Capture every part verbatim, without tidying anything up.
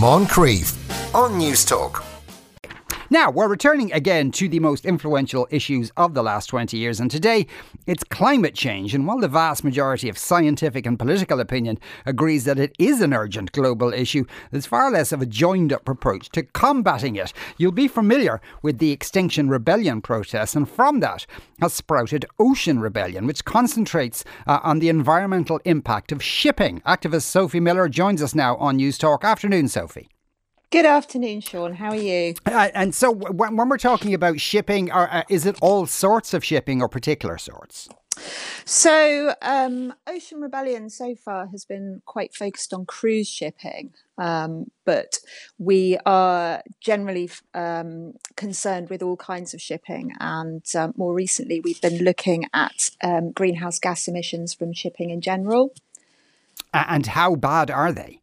Moncrief on News Talk. Now, we're returning again to the most influential issues of the last twenty years, and today it's climate change. And while the vast majority of scientific and political opinion agrees that it is an urgent global issue, there's far less of a joined-up approach to combating it. You'll be familiar with the Extinction Rebellion protests, and from that has sprouted Ocean Rebellion, which concentrates uh, on the environmental impact of shipping. Activist Sophie Miller joins us now on News Talk. Afternoon, Sophie. Good afternoon, Sean. How are you? Uh, and so when, when we're talking about shipping, are, uh, is it all sorts of shipping or particular sorts? So um, Ocean Rebellion so far has been quite focused on cruise shipping, um, but we are generally um, concerned with all kinds of shipping. And um, more recently, we've been looking at um, greenhouse gas emissions from shipping in general. Uh, and how bad are they?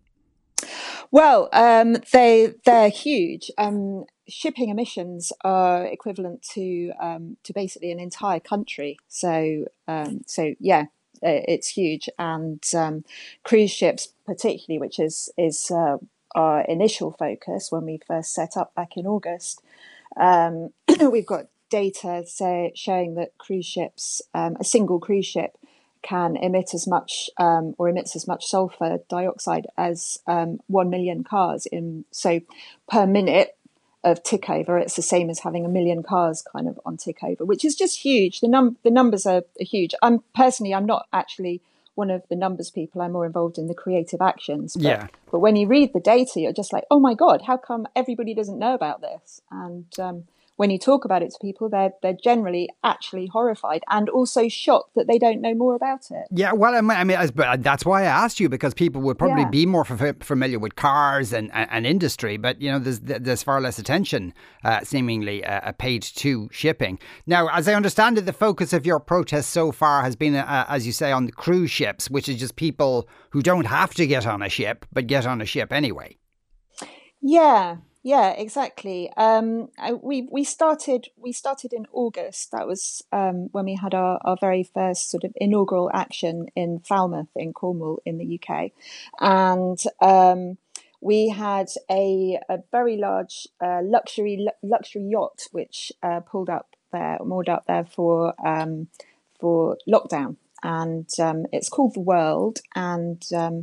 Well, um, they they're huge. Um, shipping emissions are equivalent to um, to basically an entire country. So um, so yeah, it's huge. And um, cruise ships, particularly, which is is uh, our initial focus when we first set up back in August, um, we've got data say, showing that cruise ships, um, a single cruise ship, can emit as much um, or emits as much sulfur dioxide as um, one million cars. In so per minute of tick over, it's the same as having a million cars kind of on tick over, which is just huge. The num the numbers are, are huge. I'm personally, I'm not actually one of the numbers people. I'm more involved in the creative actions. But, yeah. But when you read the data, you're just like, oh my God, how come everybody doesn't know about this? And um, when you talk about it to people, they're they're generally actually horrified and also shocked that they don't know more about it. Yeah, well, I mean, I mean that's why I asked you, because people would probably yeah. be more f- familiar with cars and, and, and industry, but you know, there's there's far less attention, uh, seemingly, uh, paid to shipping. Now, as I understand it, the focus of your protest so far has been, uh, as you say, on the cruise ships, which is just people who don't have to get on a ship, but get on a ship anyway. Yeah. Yeah, exactly. Um, we we started we started in August. That was um, when we had our, our very first sort of inaugural action in Falmouth in Cornwall in the U K, and um, we had a, a very large uh, luxury luxury yacht which uh, pulled up there, moored up there for um, for lockdown, and um, it's called the World, and um,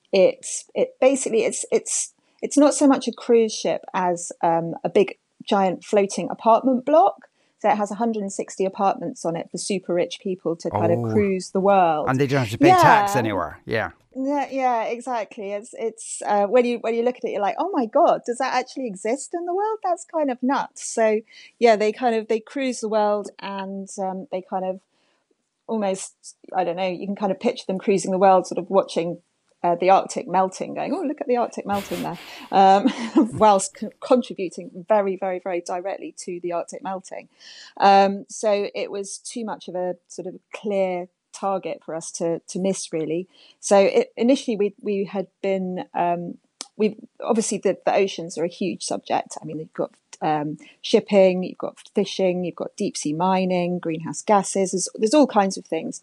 it's it basically it's it's. It's not so much a cruise ship as um, a big, giant floating apartment block. So it has one hundred sixty apartments on it for super rich people to kind oh. of cruise the world. And they don't have to pay yeah. tax anywhere. Yeah. Yeah, yeah, exactly. It's it's uh, when you when you look at it, you're like, oh my God, does that actually exist in the world? That's kind of nuts. So yeah, they kind of they cruise the world, and um, they kind of almost, I don't know, you can kind of picture them cruising the world, sort of watching Uh, the Arctic melting, going, oh, look at the Arctic melting there, um, whilst co- contributing very, very, very directly to the Arctic melting. Um, so it was too much of a sort of clear target for us to to miss, really. So it, initially we we had been, um, we obviously the, the oceans are a huge subject. I mean, you've got um, shipping, you've got fishing, you've got deep sea mining, greenhouse gases, there's, there's all kinds of things.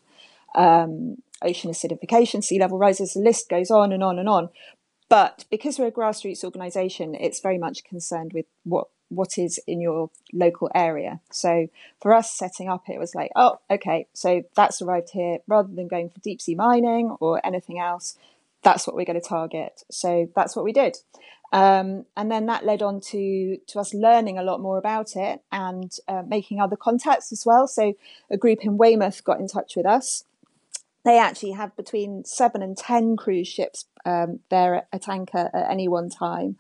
Um, ocean acidification, sea level rises, the list goes on and on and on. But because we're a grassroots organisation, it's very much concerned with what what is in your local area. So for us setting up, it was like, oh, okay, so that's arrived here. Rather than going for deep sea mining or anything else, that's what we're going to target. So that's what we did. Um, and then that led on to, to us learning a lot more about it and uh, making other contacts as well. So a group in Weymouth got in touch with us. They actually have between seven and ten cruise ships um, there at, at anchor at any one time.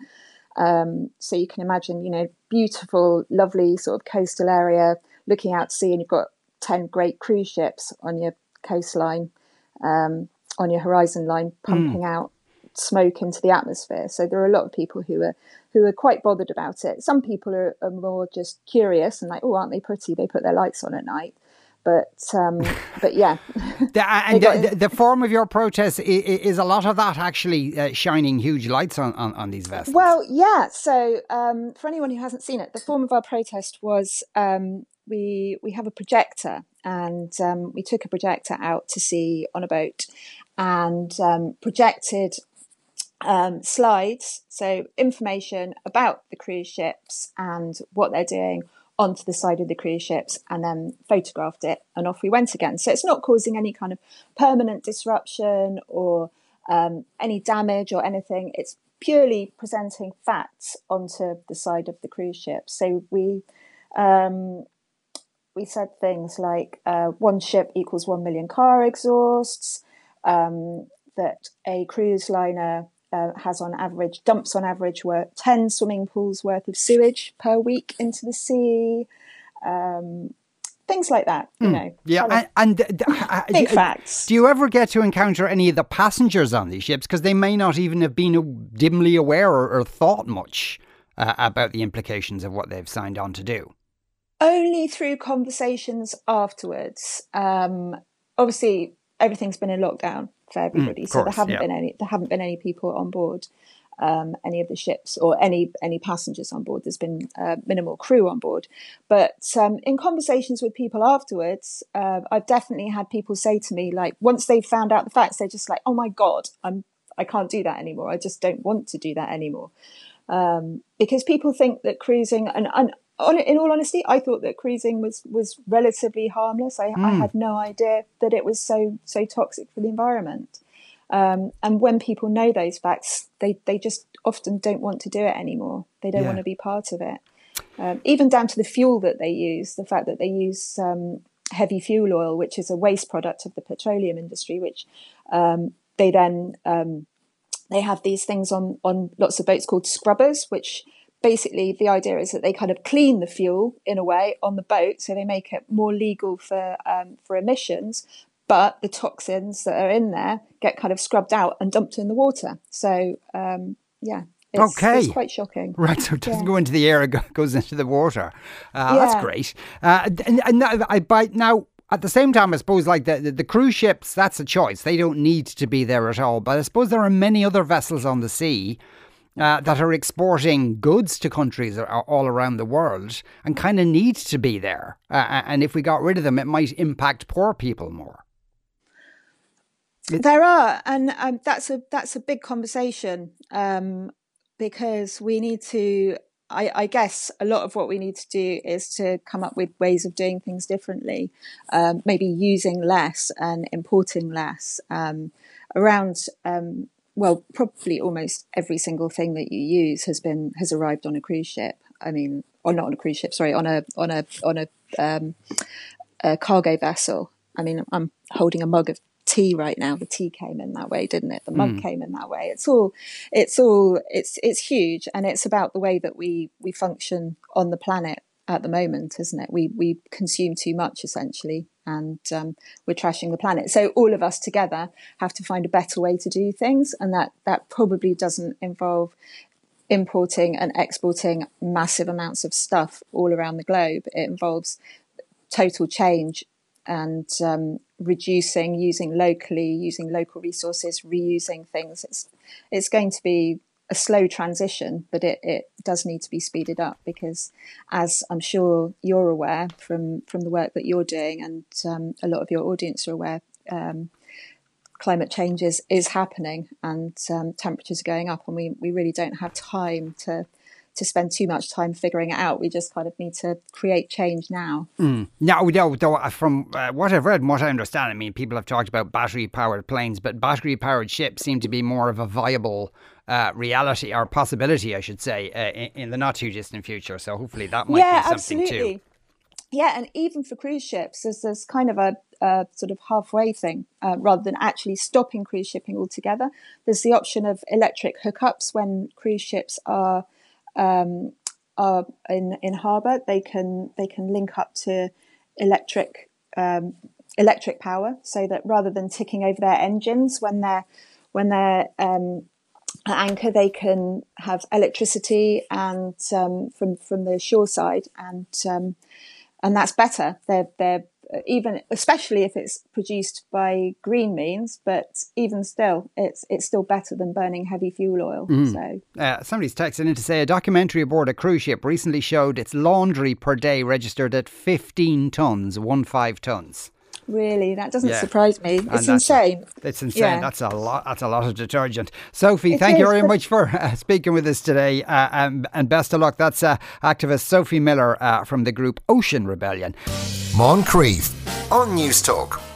Um, so you can imagine, you know, beautiful, lovely sort of coastal area, looking out to sea, and you've got ten great cruise ships on your coastline, um, on your horizon line, pumping mm. out smoke into the atmosphere. So there are a lot of people who are who are quite bothered about it. Some people are, are more just curious and like, oh, aren't they pretty? They put their lights on at night. But um, but yeah. the, and the, the, the form of your protest is, is a lot of that actually uh, shining huge lights on, on, on these vessels. Well, yeah. So um, for anyone who hasn't seen it, the form of our protest was um, we we have a projector, and um, we took a projector out to sea on a boat and um, projected um, slides, so information about the cruise ships and what they're doing onto the side of the cruise ships, and then photographed it, and off we went again. So it's not causing any kind of permanent disruption or um, any damage or anything. It's purely presenting facts onto the side of the cruise ship. So we um, we said things like uh, one ship equals one million car exhausts, um, that a cruise liner Uh, has on average, dumps on average worth ten swimming pools worth of sewage per week into the sea. Um, things like that, you mm, know. Yeah, and, and uh, big do, facts. Do you ever get to encounter any of the passengers on these ships? Because they may not even have been dimly aware or, or thought much uh, about the implications of what they've signed on to do. Only through conversations afterwards. Um, obviously, everything's been in lockdown for everybody, mm, so course, there haven't yeah. been any. There haven't been any people on board um, any of the ships, or any any passengers on board. There's been uh, minimal crew on board, but um, in conversations with people afterwards, uh, I've definitely had people say to me, like, once they've found out the facts, they're just like, "Oh my God, I'm I can't do that anymore. I just don't want to do that anymore," um, because people think that cruising and. and On, in all honesty, I thought that cruising was, was relatively harmless. I, mm. I had no idea that it was so so toxic for the environment. Um, and when people know those facts, they, they just often don't want to do it anymore. They don't yeah. want to be part of it. Um, even down to the fuel that they use, the fact that they use um, heavy fuel oil, which is a waste product of the petroleum industry, which um, they then um, they have these things on, on lots of boats called scrubbers, which basically, the idea is that they kind of clean the fuel in a way on the boat, so they make it more legal for um, for emissions. But the toxins that are in there get kind of scrubbed out and dumped in the water. So um, yeah, it's, okay, it's quite shocking. Right, so it doesn't yeah. go into the air; it goes into the water. Uh, yeah. That's great. Uh, and, and I by now. At the same time, I suppose, like the, the, the cruise ships, that's a choice. They don't need to be there at all. But I suppose there are many other vessels on the sea Uh, that are exporting goods to countries all around the world and kind of need to be there. Uh, and if we got rid of them, it might impact poor people more. It's- there are, and um, that's a that's a big conversation um, because we need to. I, I guess a lot of what we need to do is to come up with ways of doing things differently, um, maybe using less and importing less um, around. Um, Well, probably almost every single thing that you use has been has arrived on a cruise ship. I mean, or not on a cruise ship. Sorry, on a on a on a, um, a cargo vessel. I mean, I'm holding a mug of tea right now. The tea came in that way, didn't it? The mug mm. came in that way. It's all, it's all, it's it's huge, and it's about the way that we we function on the planet at the moment, isn't it? We we consume too much essentially, and um, we're trashing the planet. So all of us together have to find a better way to do things, and that that probably doesn't involve importing and exporting massive amounts of stuff all around the globe. It involves total change and um, reducing, using locally, using local resources, reusing things. It's it's going to be a slow transition, but it, it does need to be speeded up because, as I'm sure you're aware from, from the work that you're doing, and um, a lot of your audience are aware, um, climate change is, is happening, and um, temperatures are going up, and we, we really don't have time to to spend too much time figuring it out. We just kind of need to create change now. Mm. Now, no, though, from uh, what I've read and what I understand, I mean, people have talked about battery-powered planes, but battery-powered ships seem to be more of a viable uh, reality, or possibility, I should say, uh, in, in the not-too-distant future. So hopefully that might yeah, be something absolutely. too. Yeah, and even for cruise ships, there's, there's kind of a, a sort of halfway thing. Uh, rather than actually stopping cruise shipping altogether, there's the option of electric hookups when cruise ships are Um, are in in harbour. They can they can link up to electric um, electric power, so that rather than ticking over their engines when they're when they're um, at anchor, they can have electricity and um, from from the shore side, and um, and that's better. They're they're even, especially if it's produced by green means, but even still, it's it's still better than burning heavy fuel oil. Mm. So uh, somebody's texting in to say a documentary aboard a cruise ship recently showed its laundry per day registered at fifteen tons, one five tons. Really, that doesn't Yeah. surprise me. And It's that's- insane. It's insane. Yeah. That's a lot. That's a lot of detergent. Sophie, It thank you is, very but- much for uh, speaking with us today, uh, and, and best of luck. That's uh, activist Sophie Miller uh, from the group Ocean Rebellion. Moncrief on News Talk.